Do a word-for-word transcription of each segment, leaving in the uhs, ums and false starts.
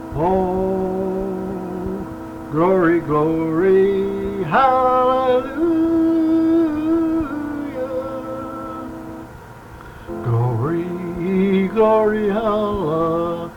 Oh, glory, glory, hallelujah. Glory, glory, hallelujah.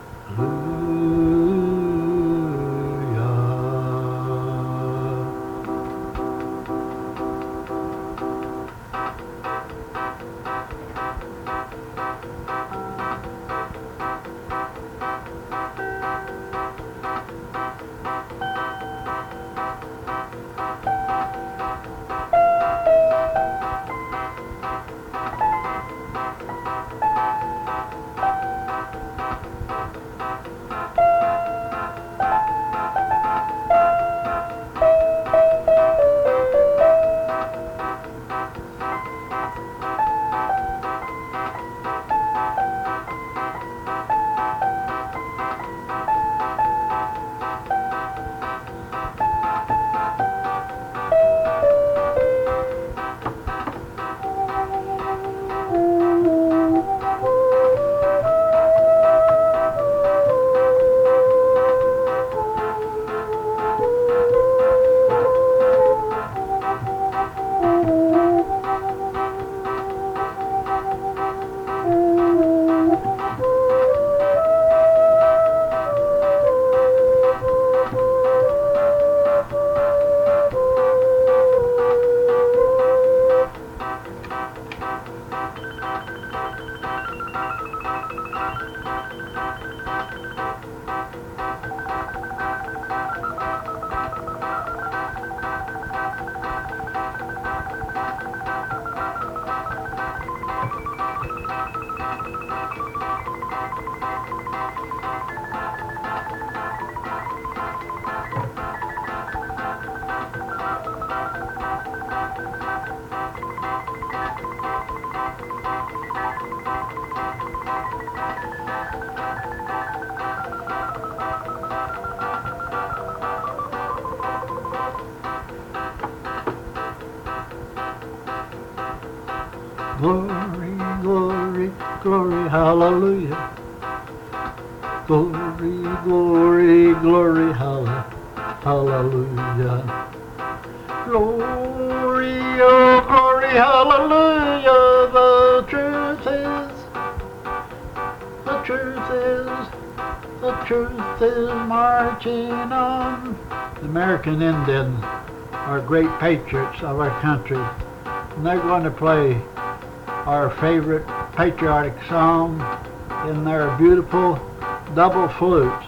Glory, glory, glory, hallelujah. Glory, glory, glory, hallelujah. Glory, oh glory, hallelujah. The truth is, the truth is, the truth is marching on. The American Indians are great patriots of our country, and they're going to play our favorite patriotic song in their beautiful double flutes.